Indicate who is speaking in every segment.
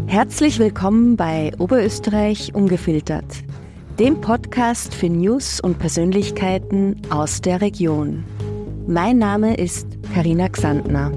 Speaker 1: Herzlich willkommen bei Oberösterreich ungefiltert, dem Podcast für News und Persönlichkeiten aus der Region. Mein Name ist Carina Xantner.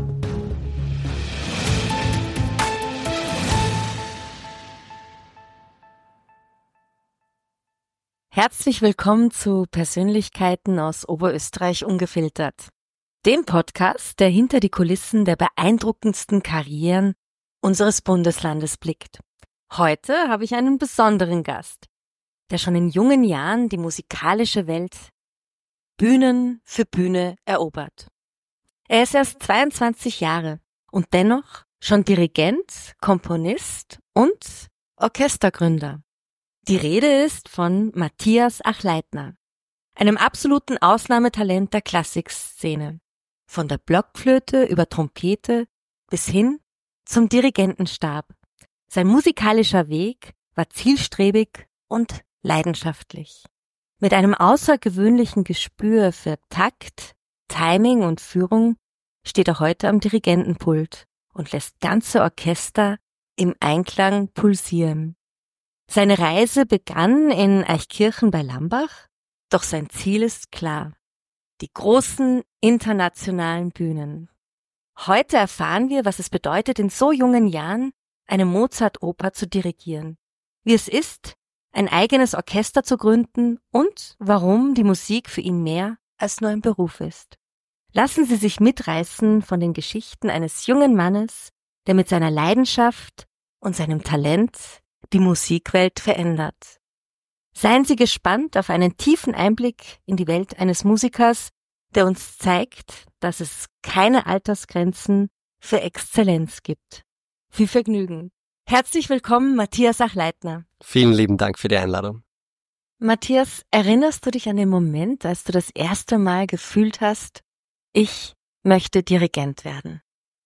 Speaker 1: Herzlich willkommen zu Persönlichkeiten aus Oberösterreich ungefiltert, dem Podcast, der hinter die Kulissen der beeindruckendsten Karrieren unseres Bundeslandes blickt. Heute habe ich einen besonderen Gast, der schon in jungen Jahren die musikalische Welt Bühnen für Bühne erobert. Er ist erst 22 Jahre und dennoch schon Dirigent, Komponist und Orchestergründer. Die Rede ist von Matthias Achleitner, einem absoluten Ausnahmetalent der Klassikszene. Von der Blockflöte über Trompete bis hin zum Dirigentenstab. Sein musikalischer Weg war zielstrebig und leidenschaftlich. Mit einem außergewöhnlichen Gespür für Takt, Timing und Führung steht er heute am Dirigentenpult und lässt ganze Orchester im Einklang pulsieren. Seine Reise begann in Eichkirchen bei Lambach, doch sein Ziel ist klar: die großen internationalen Bühnen. Heute erfahren wir, was es bedeutet, in so jungen Jahren eine Mozart-Oper zu dirigieren, wie es ist, ein eigenes Orchester zu gründen und warum die Musik für ihn mehr als nur ein Beruf ist. Lassen Sie sich mitreißen von den Geschichten eines jungen Mannes, der mit seiner Leidenschaft und seinem Talent die Musikwelt verändert. Seien Sie gespannt auf einen tiefen Einblick in die Welt eines Musikers, der uns zeigt, dass es keine Altersgrenzen für Exzellenz gibt. Viel Vergnügen. Herzlich willkommen, Matthias Achleitner.
Speaker 2: Vielen lieben Dank für die Einladung.
Speaker 1: Matthias, erinnerst du dich an den Moment, als du das erste Mal gefühlt hast, ich möchte Dirigent werden?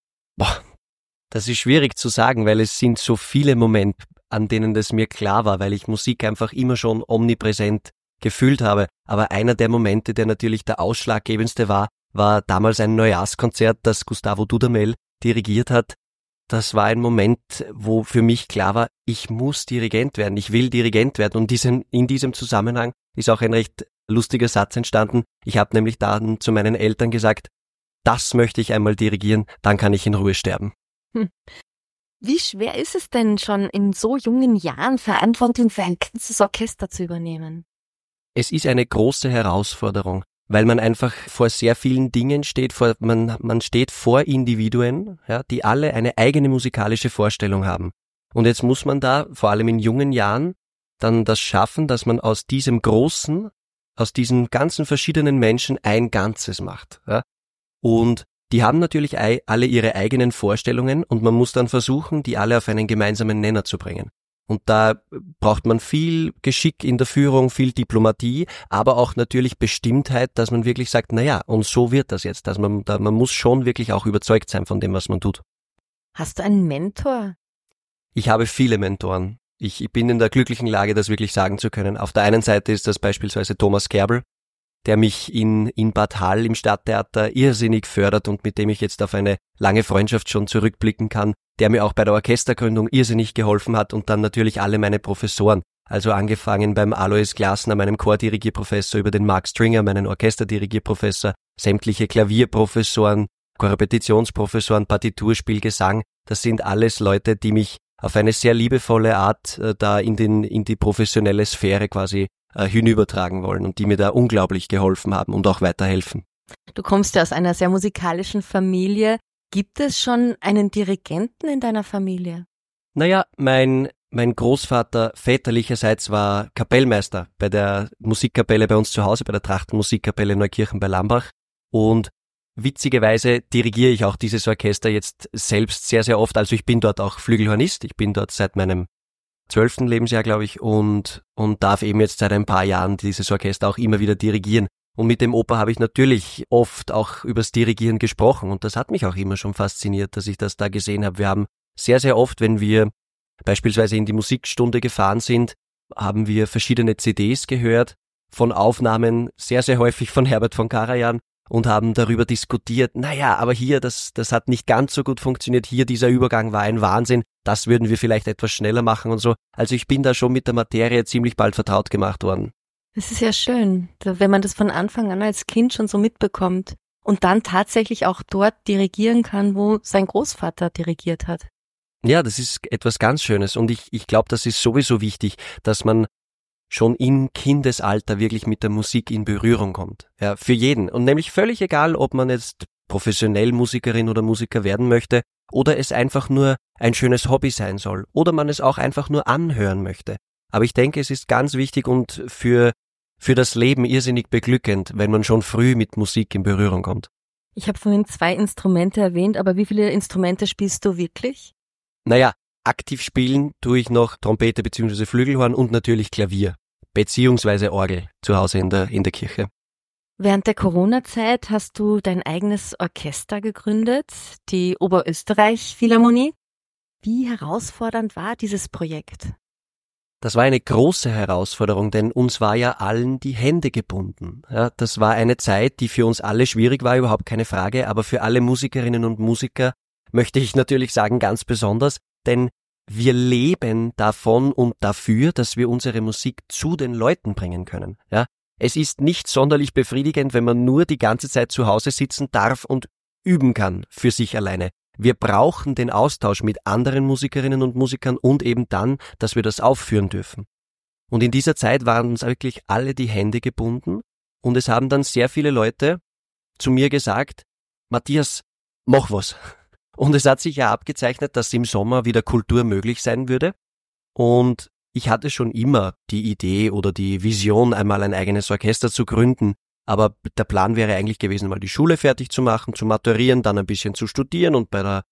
Speaker 2: Das ist schwierig zu sagen, weil es sind so viele Momente, an denen das mir klar war, weil ich Musik einfach immer schon omnipräsent gefühlt habe. Aber einer der Momente, der natürlich der ausschlaggebendste war damals ein Neujahrskonzert, das Gustavo Dudamel dirigiert hat. Das war ein Moment, wo für mich klar war, ich muss Dirigent werden, ich will Dirigent werden. Und in diesem Zusammenhang ist auch ein recht lustiger Satz entstanden. Ich habe nämlich dann zu meinen Eltern gesagt, das möchte ich einmal dirigieren, dann kann ich in Ruhe sterben.
Speaker 1: Wie schwer ist es denn schon in so jungen Jahren, Verantwortung für ein ganzes Orchester zu übernehmen?
Speaker 2: Es ist eine große Herausforderung, weil man einfach vor sehr vielen Dingen steht, man steht vor Individuen, ja, die alle eine eigene musikalische Vorstellung haben. Und jetzt muss man da, vor allem in jungen Jahren, dann das schaffen, dass man aus diesen ganzen verschiedenen Menschen ein Ganzes macht. Ja. Und die haben natürlich alle ihre eigenen Vorstellungen und man muss dann versuchen, die alle auf einen gemeinsamen Nenner zu bringen. Und da braucht man viel Geschick in der Führung, viel Diplomatie, aber auch natürlich Bestimmtheit, dass man wirklich sagt, naja, und so wird das jetzt. Dass man muss schon wirklich auch überzeugt sein von dem, was man tut.
Speaker 1: Hast du einen Mentor?
Speaker 2: Ich habe viele Mentoren. Ich bin in der glücklichen Lage, das wirklich sagen zu können. Auf der einen Seite ist das beispielsweise Thomas Kerbel, der mich in Bad Hall im Stadttheater irrsinnig fördert und mit dem ich jetzt auf eine lange Freundschaft schon zurückblicken kann, der mir auch bei der Orchestergründung irrsinnig geholfen hat und dann natürlich alle meine Professoren, also angefangen beim Alois Glasner, meinem Chordirigierprofessor, über den Mark Stringer, meinen Orchesterdirigierprofessor, sämtliche Klavierprofessoren, Korrepetitionsprofessoren, Partiturspiel, Gesang, das sind alles Leute, die mich auf eine sehr liebevolle Art da in die professionelle Sphäre quasi hinübertragen wollen und die mir da unglaublich geholfen haben und auch weiterhelfen.
Speaker 1: Du kommst ja aus einer sehr musikalischen Familie. Gibt es schon einen Dirigenten in deiner Familie?
Speaker 2: Naja, mein Großvater väterlicherseits war Kapellmeister bei der Musikkapelle bei uns zu Hause, bei der Trachtenmusikkapelle Neukirchen bei Lambach. Und witzigerweise dirigiere ich auch dieses Orchester jetzt selbst sehr, sehr oft. Also ich bin dort auch Flügelhornist. Ich bin dort seit meinem 12. Lebensjahr, glaube ich, und darf eben jetzt seit ein paar Jahren dieses Orchester auch immer wieder dirigieren. Und mit dem Opa habe ich natürlich oft auch übers Dirigieren gesprochen und das hat mich auch immer schon fasziniert, dass ich das da gesehen habe. Wir haben sehr, sehr oft, wenn wir beispielsweise in die Musikstunde gefahren sind, haben wir verschiedene CDs gehört von Aufnahmen, sehr, sehr häufig von Herbert von Karajan und haben darüber diskutiert, naja, aber hier, das hat nicht ganz so gut funktioniert, hier dieser Übergang war ein Wahnsinn, das würden wir vielleicht etwas schneller machen und so. Also ich bin da schon mit der Materie ziemlich bald vertraut gemacht worden.
Speaker 1: Das ist ja schön, wenn man das von Anfang an als Kind schon so mitbekommt und dann tatsächlich auch dort dirigieren kann, wo sein Großvater dirigiert hat.
Speaker 2: Ja, das ist etwas ganz Schönes und ich glaube, das ist sowieso wichtig, dass man schon im Kindesalter wirklich mit der Musik in Berührung kommt. Ja, für jeden. Und nämlich völlig egal, ob man jetzt professionell Musikerin oder Musiker werden möchte oder es einfach nur ein schönes Hobby sein soll oder man es auch einfach nur anhören möchte. Aber ich denke, es ist ganz wichtig und für das Leben irrsinnig beglückend, wenn man schon früh mit Musik in Berührung kommt.
Speaker 1: Ich habe vorhin 2 Instrumente erwähnt, aber wie viele Instrumente spielst du wirklich?
Speaker 2: Naja, aktiv spielen tue ich noch Trompete bzw. Flügelhorn und natürlich Klavier beziehungsweise Orgel zu Hause in der Kirche.
Speaker 1: Während der Corona-Zeit hast du dein eigenes Orchester gegründet, die Oberösterreich Philharmonie. Wie herausfordernd war dieses Projekt?
Speaker 2: Das war eine große Herausforderung, denn uns war ja allen die Hände gebunden. Ja, das war eine Zeit, die für uns alle schwierig war, überhaupt keine Frage, aber für alle Musikerinnen und Musiker möchte ich natürlich sagen, ganz besonders, denn wir leben davon und dafür, dass wir unsere Musik zu den Leuten bringen können. Ja, es ist nicht sonderlich befriedigend, wenn man nur die ganze Zeit zu Hause sitzen darf und üben kann für sich alleine. Wir brauchen den Austausch mit anderen Musikerinnen und Musikern und eben dann, dass wir das aufführen dürfen. Und in dieser Zeit waren uns wirklich alle die Hände gebunden und es haben dann sehr viele Leute zu mir gesagt, Matthias, mach was. Und es hat sich ja abgezeichnet, dass im Sommer wieder Kultur möglich sein würde. Und ich hatte schon immer die Idee oder die Vision, einmal ein eigenes Orchester zu gründen. Aber der Plan wäre eigentlich gewesen, mal die Schule fertig zu machen, zu maturieren, dann ein bisschen zu studieren und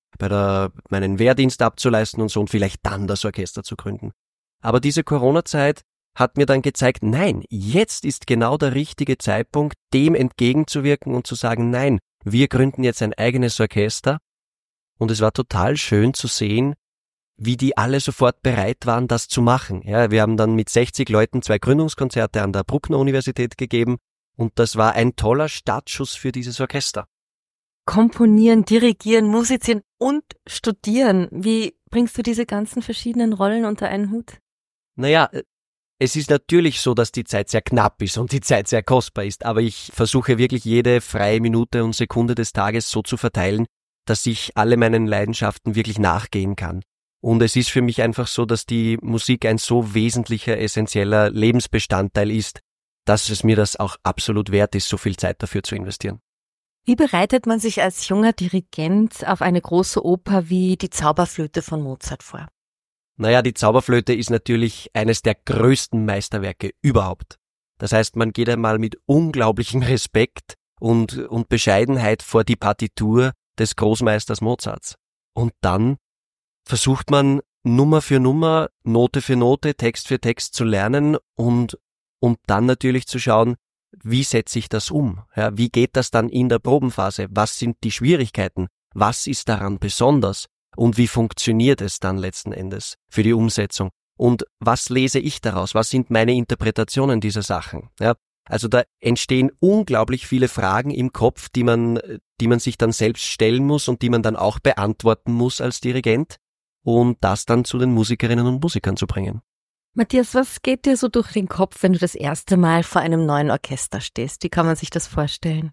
Speaker 2: meinen Wehrdienst abzuleisten und so und vielleicht dann das Orchester zu gründen. Aber diese Corona-Zeit hat mir dann gezeigt, nein, jetzt ist genau der richtige Zeitpunkt, dem entgegenzuwirken und zu sagen, nein, wir gründen jetzt ein eigenes Orchester. Und es war total schön zu sehen, wie die alle sofort bereit waren, das zu machen. Ja, wir haben dann mit 60 Leuten 2 Gründungskonzerte an der Bruckner Universität gegeben und das war ein toller Startschuss für dieses Orchester.
Speaker 1: Komponieren, dirigieren, musizieren und studieren. Wie bringst du diese ganzen verschiedenen Rollen unter einen Hut?
Speaker 2: Naja, es ist natürlich so, dass die Zeit sehr knapp ist und die Zeit sehr kostbar ist, aber ich versuche wirklich jede freie Minute und Sekunde des Tages so zu verteilen, dass ich alle meinen Leidenschaften wirklich nachgehen kann. Und es ist für mich einfach so, dass die Musik ein so wesentlicher, essentieller Lebensbestandteil ist, dass es mir das auch absolut wert ist, so viel Zeit dafür zu investieren.
Speaker 1: Wie bereitet man sich als junger Dirigent auf eine große Oper wie die Zauberflöte von Mozart vor?
Speaker 2: Naja, die Zauberflöte ist natürlich eines der größten Meisterwerke überhaupt. Das heißt, man geht einmal mit unglaublichem Respekt und Bescheidenheit vor die Partitur des Großmeisters Mozarts. Und dann versucht man Nummer für Nummer, Note für Note, Text für Text zu lernen und dann natürlich zu schauen, wie setze ich das um? Ja, wie geht das dann in der Probenphase? Was sind die Schwierigkeiten? Was ist daran besonders? Und wie funktioniert es dann letzten Endes für die Umsetzung? Und was lese ich daraus? Was sind meine Interpretationen dieser Sachen? Ja, also da entstehen unglaublich viele Fragen im Kopf, die man sich dann selbst stellen muss und die man dann auch beantworten muss als Dirigent, um das dann zu den Musikerinnen und Musikern zu bringen.
Speaker 1: Matthias, was geht dir so durch den Kopf, wenn du das erste Mal vor einem neuen Orchester stehst? Wie kann man sich das vorstellen?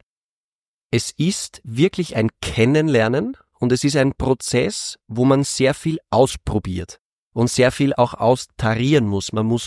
Speaker 2: Es ist wirklich ein Kennenlernen und es ist ein Prozess, wo man sehr viel ausprobiert und sehr viel auch austarieren muss.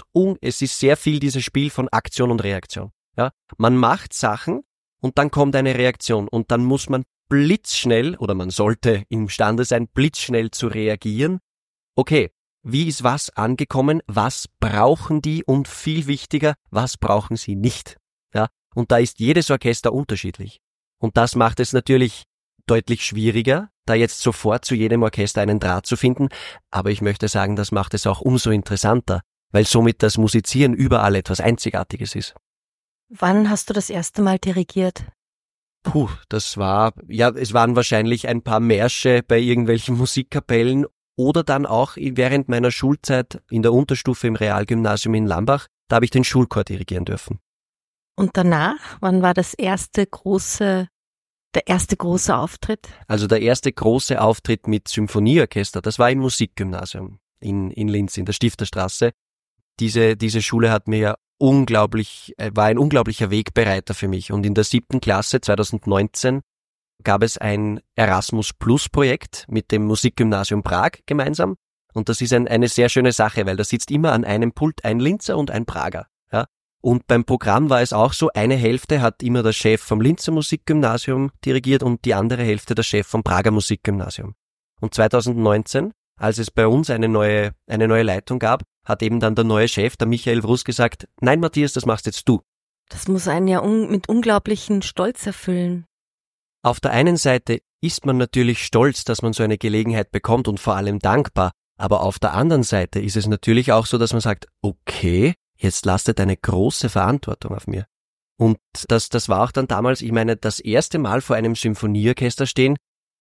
Speaker 2: Es ist sehr viel dieses Spiel von Aktion und Reaktion. Ja, man macht Sachen und dann kommt eine Reaktion und dann muss man blitzschnell oder man sollte imstande sein, blitzschnell zu reagieren. Okay, wie ist was angekommen? Was brauchen die? Und viel wichtiger, was brauchen sie nicht? Ja, und da ist jedes Orchester unterschiedlich. Und das macht es natürlich deutlich schwieriger, da jetzt sofort zu jedem Orchester einen Draht zu finden. Aber ich möchte sagen, das macht es auch umso interessanter, weil somit das Musizieren überall etwas Einzigartiges ist.
Speaker 1: Wann hast du das erste Mal dirigiert?
Speaker 2: Es waren wahrscheinlich ein paar Märsche bei irgendwelchen Musikkapellen oder dann auch während meiner Schulzeit in der Unterstufe im Realgymnasium in Lambach, da habe ich den Schulchor dirigieren dürfen.
Speaker 1: Und danach, wann war der erste große Auftritt?
Speaker 2: Also der erste große Auftritt mit Symphonieorchester, das war im Musikgymnasium in Linz, in der Stifterstraße. Diese Schule hat mir ja war ein unglaublicher Wegbereiter für mich. Und in der 7. Klasse 2019 gab es ein Erasmus-Plus-Projekt mit dem Musikgymnasium Prag gemeinsam. Und das ist eine sehr schöne Sache, weil da sitzt immer an einem Pult ein Linzer und ein Prager. Ja? Und beim Programm war es auch so, eine Hälfte hat immer der Chef vom Linzer Musikgymnasium dirigiert und die andere Hälfte der Chef vom Prager Musikgymnasium. Und 2019, als es bei uns eine neue Leitung gab, hat eben dann der neue Chef, der Michael Wruss, gesagt, nein Matthias, das machst jetzt du.
Speaker 1: Das muss einen ja mit unglaublichen Stolz erfüllen.
Speaker 2: Auf der einen Seite ist man natürlich stolz, dass man so eine Gelegenheit bekommt und vor allem dankbar, aber auf der anderen Seite ist es natürlich auch so, dass man sagt, okay, jetzt lastet eine große Verantwortung auf mir. Und das war auch dann damals, ich meine, das erste Mal vor einem Symphonieorchester stehen,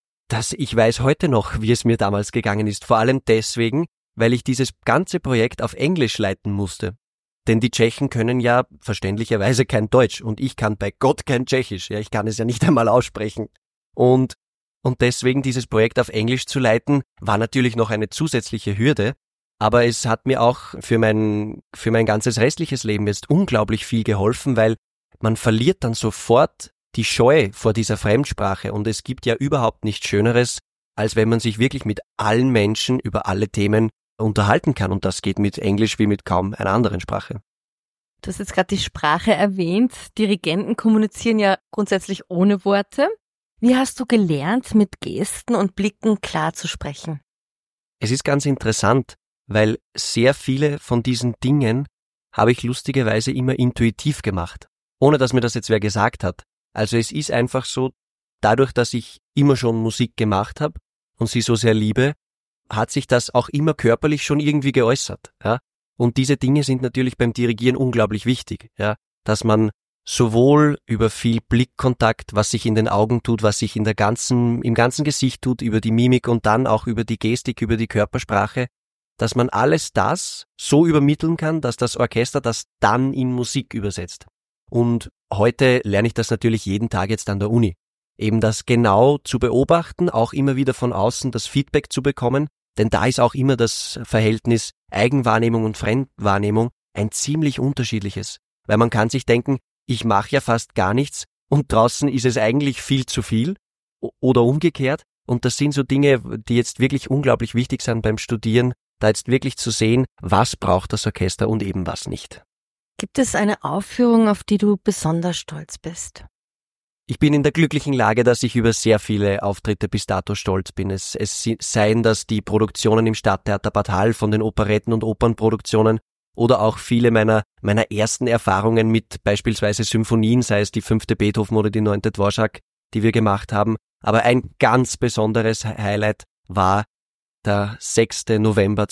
Speaker 2: ich weiß heute noch, wie es mir damals gegangen ist, vor allem deswegen, weil ich dieses ganze Projekt auf Englisch leiten musste. Denn die Tschechen können ja verständlicherweise kein Deutsch und ich kann bei Gott kein Tschechisch, ja, ich kann es ja nicht einmal aussprechen. Und deswegen dieses Projekt auf Englisch zu leiten, war natürlich noch eine zusätzliche Hürde, aber es hat mir auch für mein ganzes restliches Leben jetzt unglaublich viel geholfen, weil man verliert dann sofort die Scheu vor dieser Fremdsprache und es gibt ja überhaupt nichts Schöneres, als wenn man sich wirklich mit allen Menschen über alle Themen unterhalten kann und das geht mit Englisch wie mit kaum einer anderen Sprache.
Speaker 1: Du hast jetzt gerade die Sprache erwähnt. Dirigenten kommunizieren ja grundsätzlich ohne Worte. Wie hast du gelernt, mit Gesten und Blicken klar zu sprechen?
Speaker 2: Es ist ganz interessant, weil sehr viele von diesen Dingen habe ich lustigerweise immer intuitiv gemacht, ohne dass mir das jetzt wer gesagt hat. Also es ist einfach so, dadurch, dass ich immer schon Musik gemacht habe und sie so sehr liebe, hat sich das auch immer körperlich schon irgendwie geäußert. Ja? Und diese Dinge sind natürlich beim Dirigieren unglaublich wichtig, ja? Dass man sowohl über viel Blickkontakt, was sich in den Augen tut, was sich im ganzen Gesicht tut, über die Mimik und dann auch über die Gestik, über die Körpersprache, dass man alles das so übermitteln kann, dass das Orchester das dann in Musik übersetzt. Und heute lerne ich das natürlich jeden Tag jetzt an der Uni. Eben das genau zu beobachten, auch immer wieder von außen das Feedback zu bekommen, denn da ist auch immer das Verhältnis Eigenwahrnehmung und Fremdwahrnehmung ein ziemlich unterschiedliches. Weil man kann sich denken, ich mache ja fast gar nichts und draußen ist es eigentlich viel zu viel oder umgekehrt. Und das sind so Dinge, die jetzt wirklich unglaublich wichtig sind beim Studieren, da jetzt wirklich zu sehen, was braucht das Orchester und eben was nicht.
Speaker 1: Gibt es eine Aufführung, auf die du besonders stolz bist?
Speaker 2: Ich bin in der glücklichen Lage, dass ich über sehr viele Auftritte bis dato stolz bin. Es seien das die Produktionen im Stadttheater Bad Hall von den Operetten und Opernproduktionen oder auch viele meiner ersten Erfahrungen mit beispielsweise Symphonien, sei es die 5. Beethoven oder die 9. Dvorak, die wir gemacht haben. Aber ein ganz besonderes Highlight war der 6. November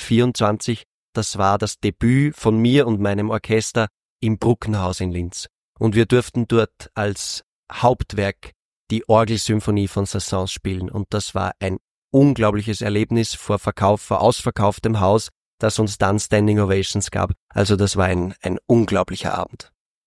Speaker 2: 2024. Das war das Debüt von mir und meinem Orchester im Bruckenhaus in Linz. Und wir durften dort als Hauptwerk die Orgelsymphonie von Saint-Saëns spielen. Und das war ein unglaubliches Erlebnis vor ausverkauftem Haus, das uns dann Standing Ovations gab. Also das war ein unglaublicher Abend.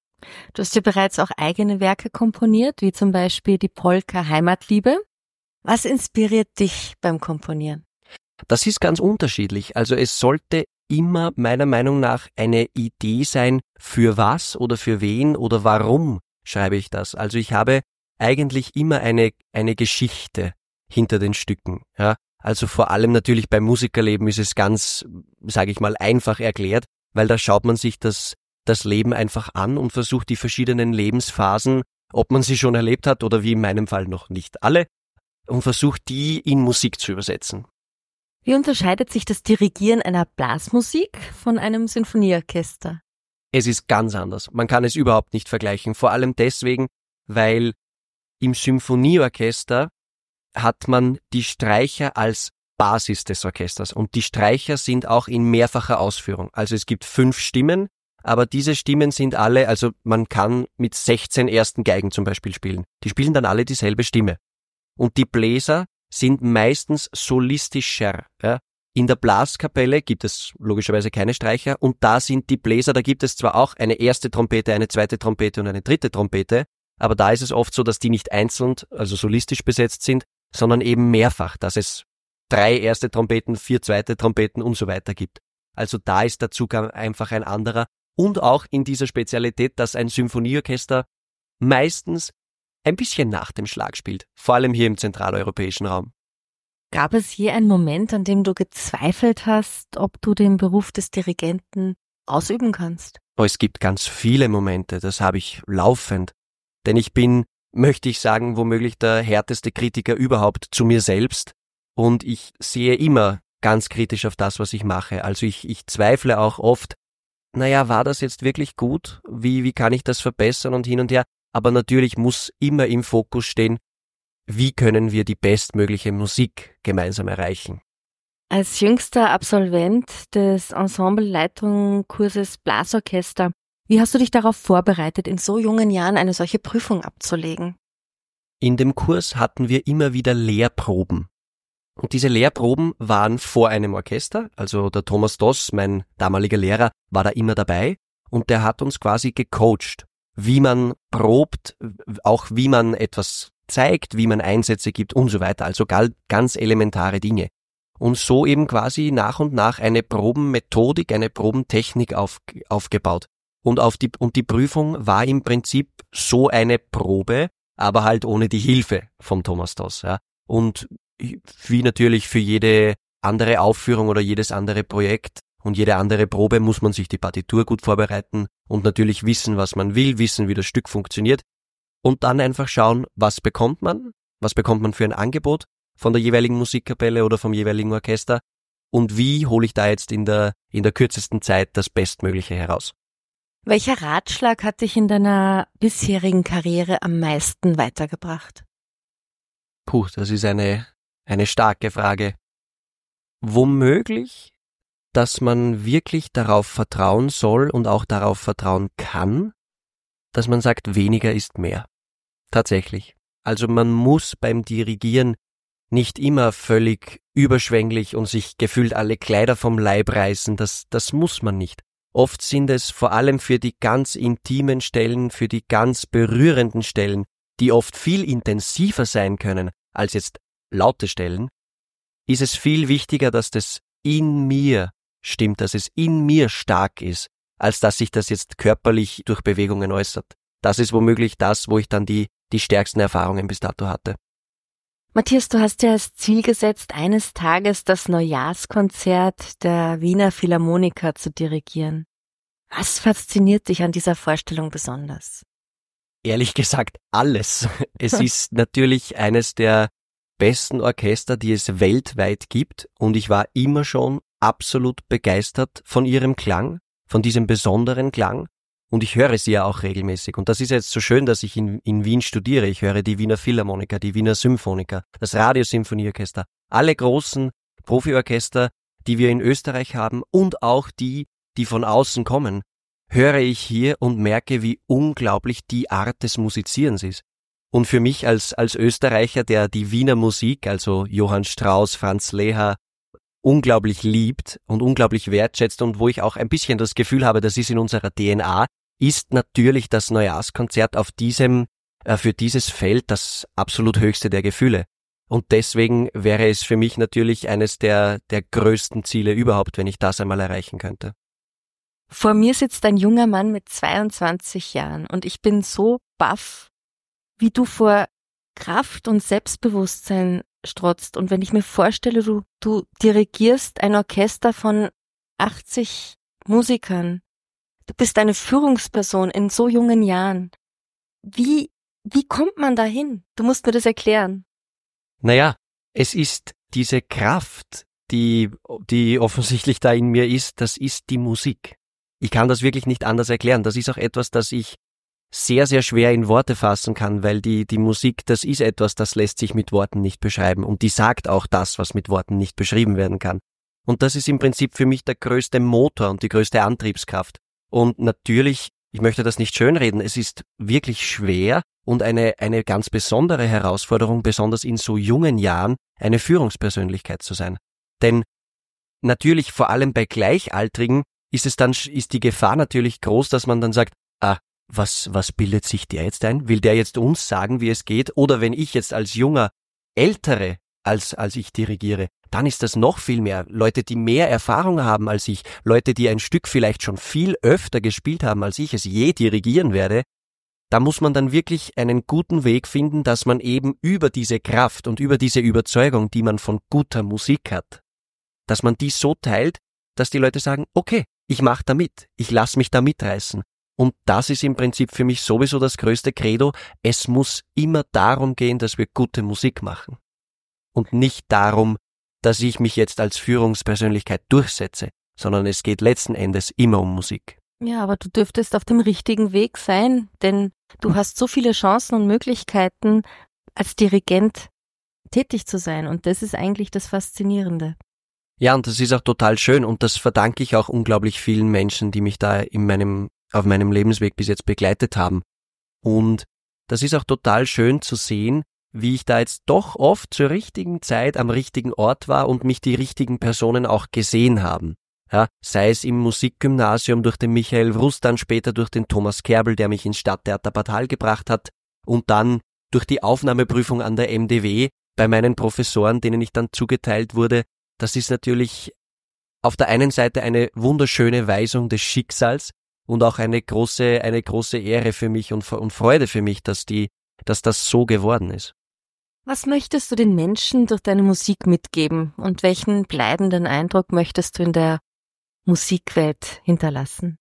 Speaker 1: Du hast ja bereits auch eigene Werke komponiert, wie zum Beispiel die Polka Heimatliebe. Was inspiriert dich beim Komponieren?
Speaker 2: Das ist ganz unterschiedlich. Also es sollte immer meiner Meinung nach eine Idee sein, für was oder für wen oder warum schreibe ich das. Also ich habe eigentlich immer eine Geschichte hinter den Stücken. Ja? Also vor allem natürlich beim Musikerleben ist es ganz, sage ich mal, einfach erklärt, weil da schaut man sich das Leben einfach an und versucht die verschiedenen Lebensphasen, ob man sie schon erlebt hat oder wie in meinem Fall noch nicht alle, und versucht die in Musik zu übersetzen.
Speaker 1: Wie unterscheidet sich das Dirigieren einer Blasmusik von einem Sinfonieorchester?
Speaker 2: Es ist ganz anders. Man kann es überhaupt nicht vergleichen. Vor allem deswegen, weil im Symphonieorchester hat man die Streicher als Basis des Orchesters und die Streicher sind auch in mehrfacher Ausführung. Also es gibt 5 Stimmen, aber diese Stimmen sind alle, also man kann mit 16 ersten Geigen zum Beispiel spielen. Die spielen dann alle dieselbe Stimme. Und die Bläser sind meistens solistischer. Ja? In der Blaskapelle gibt es logischerweise keine Streicher und da sind die Bläser, da gibt es zwar auch eine erste Trompete, eine zweite Trompete und eine dritte Trompete, aber da ist es oft so, dass die nicht einzeln, also solistisch besetzt sind, sondern eben mehrfach, dass es 3 erste Trompeten, 4 zweite Trompeten und so weiter gibt. Also da ist der Zugang einfach ein anderer und auch in dieser Spezialität, dass ein Symphonieorchester meistens ein bisschen nach dem Schlag spielt, vor allem hier im zentraleuropäischen Raum.
Speaker 1: Gab es je einen Moment, an dem du gezweifelt hast, ob du den Beruf des Dirigenten ausüben kannst?
Speaker 2: Oh, es gibt ganz viele Momente, das habe ich laufend. Denn ich bin, möchte ich sagen, womöglich der härteste Kritiker überhaupt zu mir selbst. Und ich sehe immer ganz kritisch auf das, was ich mache. Also ich zweifle auch oft, war das jetzt wirklich gut? Wie kann ich das verbessern und hin und her? Aber natürlich muss immer im Fokus stehen, wie können wir die bestmögliche Musik gemeinsam erreichen?
Speaker 1: Als jüngster Absolvent des Ensembleleitung-Kurses Blasorchester, wie hast du dich darauf vorbereitet, in so jungen Jahren eine solche Prüfung abzulegen?
Speaker 2: In dem Kurs hatten wir immer wieder Lehrproben. Und diese Lehrproben waren vor einem Orchester, also der Thomas Doss, mein damaliger Lehrer, war da immer dabei und der hat uns quasi gecoacht, wie man probt, auch wie man etwas zeigt, wie man Einsätze gibt und so weiter, also ganz elementare Dinge. Und so eben quasi nach und nach eine Probenmethodik, eine Probentechnik aufgebaut. Und die Prüfung war im Prinzip so eine Probe, aber halt ohne die Hilfe vom Thomas Doss. Ja. Und wie natürlich für jede andere Aufführung oder jedes andere Projekt und jede andere Probe muss man sich die Partitur gut vorbereiten und natürlich wissen, was man will, wissen, wie das Stück funktioniert und dann einfach schauen, was bekommt man für ein Angebot von der jeweiligen Musikkapelle oder vom jeweiligen Orchester und wie hole ich da jetzt in der kürzesten Zeit das Bestmögliche heraus.
Speaker 1: Welcher Ratschlag hat dich in deiner bisherigen Karriere am meisten weitergebracht?
Speaker 2: Das ist eine starke Frage. Womöglich, dass man wirklich darauf vertrauen soll und auch darauf vertrauen kann, dass man sagt, weniger ist mehr. Tatsächlich. Also man muss beim Dirigieren nicht immer völlig überschwänglich und sich gefühlt alle Kleider vom Leib reißen, das muss man nicht. Oft sind es vor allem für die ganz intimen Stellen, für die ganz berührenden Stellen, die oft viel intensiver sein können als jetzt laute Stellen, ist es viel wichtiger, dass das in mir stimmt, dass es in mir stark ist, als dass sich das jetzt körperlich durch Bewegungen äußert. Das ist womöglich das, wo ich dann die stärksten Erfahrungen bis dato hatte.
Speaker 1: Matthias, du hast dir als Ziel gesetzt, eines Tages das Neujahrskonzert der Wiener Philharmoniker zu dirigieren. Was fasziniert dich an dieser Vorstellung besonders?
Speaker 2: Ehrlich gesagt, alles. Es ist natürlich eines der besten Orchester, die es weltweit gibt und ich war immer schon absolut begeistert von ihrem Klang, von diesem besonderen Klang und ich höre sie ja auch regelmäßig und das ist jetzt so schön, dass ich in Wien studiere. Ich höre die Wiener Philharmoniker, die Wiener Symphoniker, das Radiosymphonieorchester, alle großen Profiorchester, die wir in Österreich haben und auch die von außen kommen, höre ich hier und merke, wie unglaublich die Art des Musizierens ist. Und für mich als Österreicher, der die Wiener Musik, also Johann Strauss, Franz Lehár, unglaublich liebt und unglaublich wertschätzt und wo ich auch ein bisschen das Gefühl habe, das ist in unserer DNA, ist natürlich das Neujahrskonzert für dieses Feld das absolut höchste der Gefühle. Und deswegen wäre es für mich natürlich eines der größten Ziele überhaupt, wenn ich das einmal erreichen könnte.
Speaker 1: Vor mir sitzt ein junger Mann mit 22 Jahren und ich bin so baff, wie du vor Kraft und Selbstbewusstsein strotzt. Und wenn ich mir vorstelle, du dirigierst ein Orchester von 80 Musikern, du bist eine Führungsperson in so jungen Jahren. Wie kommt man dahin? Du musst mir das erklären.
Speaker 2: Es ist diese Kraft, die offensichtlich da in mir ist, das ist die Musik. Ich kann das wirklich nicht anders erklären. Das ist auch etwas, das ich sehr, sehr schwer in Worte fassen kann, weil die Musik, das ist etwas, das lässt sich mit Worten nicht beschreiben und die sagt auch das, was mit Worten nicht beschrieben werden kann. Und das ist im Prinzip für mich der größte Motor und die größte Antriebskraft. Und natürlich, ich möchte das nicht schönreden, es ist wirklich schwer und eine ganz besondere Herausforderung, besonders in so jungen Jahren, eine Führungspersönlichkeit zu sein. Denn natürlich vor allem bei Gleichaltrigen ist die Gefahr natürlich groß, dass man dann sagt, was bildet sich der jetzt ein? Will der jetzt uns sagen, wie es geht? Oder wenn ich jetzt als junger Ältere als ich dirigiere, dann ist das noch viel mehr. Leute, die mehr Erfahrung haben als ich, Leute, die ein Stück vielleicht schon viel öfter gespielt haben, als ich es je dirigieren werde, da muss man dann wirklich einen guten Weg finden, dass man eben über diese Kraft und über diese Überzeugung, die man von guter Musik hat, dass man die so teilt, dass die Leute sagen, okay, ich mache da mit, ich lasse mich da mitreißen. Und das ist im Prinzip für mich sowieso das größte Credo. Es muss immer darum gehen, dass wir gute Musik machen. Und nicht darum, dass ich mich jetzt als Führungspersönlichkeit durchsetze, sondern es geht letzten Endes immer um Musik.
Speaker 1: Ja, aber du dürftest auf dem richtigen Weg sein, denn du hast so viele Chancen und Möglichkeiten, als Dirigent tätig zu sein. Und das ist eigentlich das Faszinierende.
Speaker 2: Ja, und das ist auch total schön und das verdanke ich auch unglaublich vielen Menschen, die mich da auf meinem Lebensweg bis jetzt begleitet haben. Und das ist auch total schön zu sehen, wie ich da jetzt doch oft zur richtigen Zeit am richtigen Ort war und mich die richtigen Personen auch gesehen haben. Ja, sei es im Musikgymnasium durch den Michael Wrust, dann später durch den Thomas Kerbel, der mich ins Stadttheater Bad Hall gebracht hat und dann durch die Aufnahmeprüfung an der MDW bei meinen Professoren, denen ich dann zugeteilt wurde. Das ist natürlich auf der einen Seite eine wunderschöne Weisung des Schicksals und auch eine große Ehre für mich und Freude für mich, dass das so geworden ist.
Speaker 1: Was möchtest du den Menschen durch deine Musik mitgeben und welchen bleibenden Eindruck möchtest du in der Musikwelt hinterlassen?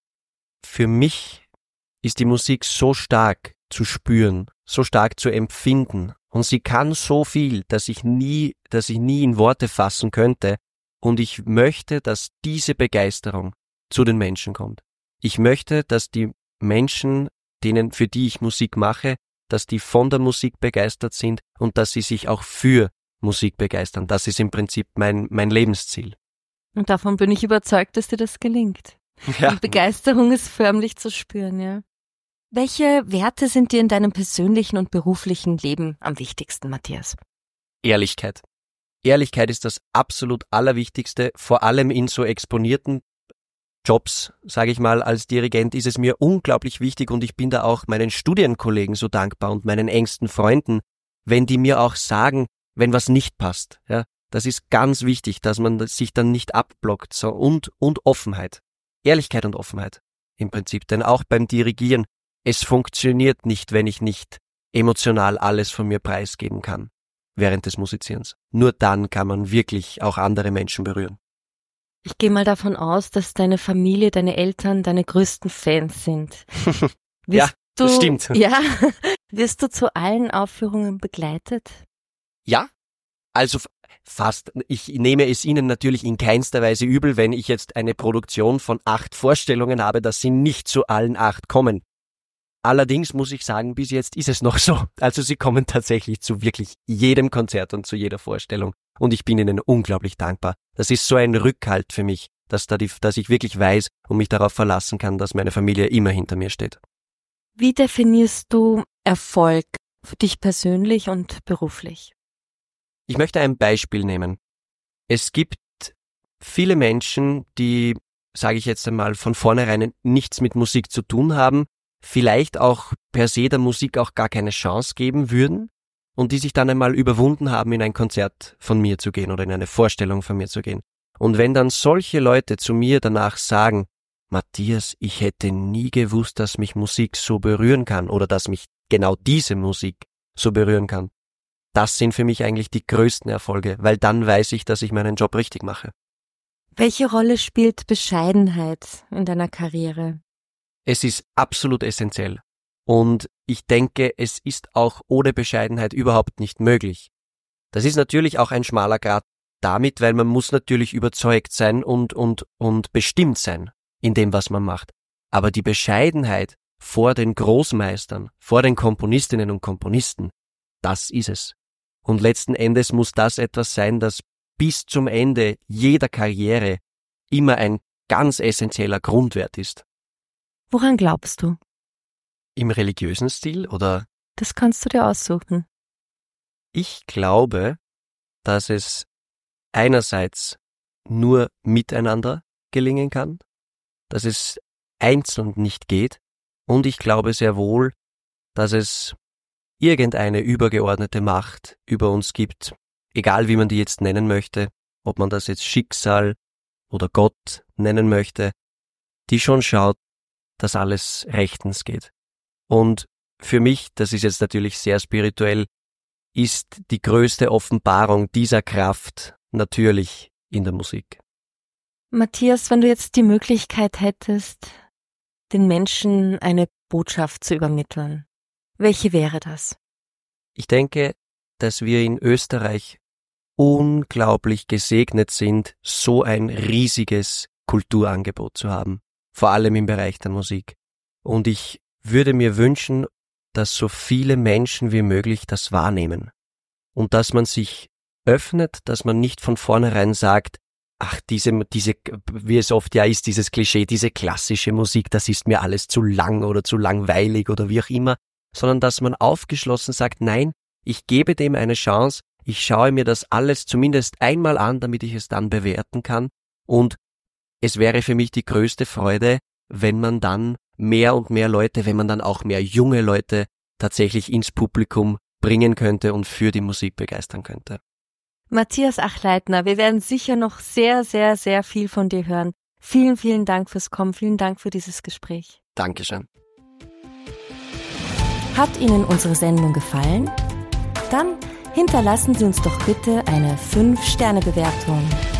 Speaker 2: Für mich ist die Musik so stark zu spüren, so stark zu empfinden und sie kann so viel, dass ich nie in Worte fassen könnte und ich möchte, dass diese Begeisterung zu den Menschen kommt. Ich möchte, dass die Menschen, für die ich Musik mache, dass die von der Musik begeistert sind und dass sie sich auch für Musik begeistern. Das ist im Prinzip mein Lebensziel.
Speaker 1: Und davon bin ich überzeugt, dass dir das gelingt.
Speaker 2: Ja.
Speaker 1: Die Begeisterung ist förmlich zu spüren, ja. Welche Werte sind dir in deinem persönlichen und beruflichen Leben am wichtigsten, Matthias?
Speaker 2: Ehrlichkeit. Ehrlichkeit ist das absolut Allerwichtigste, vor allem in so exponierten Jobs, sage ich mal, als Dirigent ist es mir unglaublich wichtig und ich bin da auch meinen Studienkollegen so dankbar und meinen engsten Freunden, wenn die mir auch sagen, wenn was nicht passt. Ja, das ist ganz wichtig, dass man sich dann nicht abblockt so, und Offenheit. Ehrlichkeit und Offenheit im Prinzip, denn auch beim Dirigieren, es funktioniert nicht, wenn ich nicht emotional alles von mir preisgeben kann während des Musizierens. Nur dann kann man wirklich auch andere Menschen berühren.
Speaker 1: Ich gehe mal davon aus, dass deine Familie, deine Eltern deine größten Fans sind.
Speaker 2: Ja, das stimmt.
Speaker 1: Ja, wirst du zu allen Aufführungen begleitet?
Speaker 2: Ja, also fast. Ich nehme es Ihnen natürlich in keinster Weise übel, wenn ich jetzt eine Produktion von 8 Vorstellungen habe, dass Sie nicht zu allen 8 kommen. Allerdings muss ich sagen, bis jetzt ist es noch so. Also Sie kommen tatsächlich zu wirklich jedem Konzert und zu jeder Vorstellung. Und ich bin Ihnen unglaublich dankbar. Das ist so ein Rückhalt für mich, dass ich wirklich weiß und mich darauf verlassen kann, dass meine Familie immer hinter mir steht.
Speaker 1: Wie definierst du Erfolg für dich persönlich und beruflich?
Speaker 2: Ich möchte ein Beispiel nehmen. Es gibt viele Menschen, die, sage ich jetzt einmal, von vornherein nichts mit Musik zu tun haben, vielleicht auch per se der Musik auch gar keine Chance geben würden und die sich dann einmal überwunden haben, in ein Konzert von mir zu gehen oder in eine Vorstellung von mir zu gehen. Und wenn dann solche Leute zu mir danach sagen, Matthias, ich hätte nie gewusst, dass mich Musik so berühren kann oder dass mich genau diese Musik so berühren kann, das sind für mich eigentlich die größten Erfolge, weil dann weiß ich, dass ich meinen Job richtig mache.
Speaker 1: Welche Rolle spielt Bescheidenheit in deiner Karriere?
Speaker 2: Es ist absolut essentiell. Und ich denke, es ist auch ohne Bescheidenheit überhaupt nicht möglich. Das ist natürlich auch ein schmaler Grat damit, weil man muss natürlich überzeugt sein und bestimmt sein in dem, was man macht. Aber die Bescheidenheit vor den Großmeistern, vor den Komponistinnen und Komponisten, das ist es. Und letzten Endes muss das etwas sein, das bis zum Ende jeder Karriere immer ein ganz essentieller Grundwert ist.
Speaker 1: Woran glaubst du?
Speaker 2: Im religiösen Stil oder?
Speaker 1: Das kannst du dir aussuchen.
Speaker 2: Ich glaube, dass es einerseits nur miteinander gelingen kann, dass es einzeln nicht geht, und ich glaube sehr wohl, dass es irgendeine übergeordnete Macht über uns gibt, egal wie man die jetzt nennen möchte, ob man das jetzt Schicksal oder Gott nennen möchte, die schon schaut, dass alles rechtens geht. Und für mich, das ist jetzt natürlich sehr spirituell, ist die größte Offenbarung dieser Kraft natürlich in der Musik.
Speaker 1: Matthias, wenn du jetzt die Möglichkeit hättest, den Menschen eine Botschaft zu übermitteln, welche wäre das?
Speaker 2: Ich denke, dass wir in Österreich unglaublich gesegnet sind, so ein riesiges Kulturangebot zu haben, vor allem im Bereich der Musik. Und ich würde mir wünschen, dass so viele Menschen wie möglich das wahrnehmen und dass man sich öffnet, dass man nicht von vornherein sagt, ach, diese, wie es oft ja ist, dieses Klischee, diese klassische Musik, das ist mir alles zu lang oder zu langweilig oder wie auch immer, sondern dass man aufgeschlossen sagt, nein, ich gebe dem eine Chance, ich schaue mir das alles zumindest einmal an, damit ich es dann bewerten kann, und es wäre für mich die größte Freude, wenn man dann mehr und mehr Leute, wenn man dann auch mehr junge Leute tatsächlich ins Publikum bringen könnte und für die Musik begeistern könnte.
Speaker 1: Matthias Achleitner, wir werden sicher noch sehr, sehr, sehr viel von dir hören. Vielen, vielen Dank fürs Kommen, vielen Dank für dieses Gespräch.
Speaker 2: Dankeschön.
Speaker 1: Hat Ihnen unsere Sendung gefallen? Dann hinterlassen Sie uns doch bitte eine 5-Sterne-Bewertung.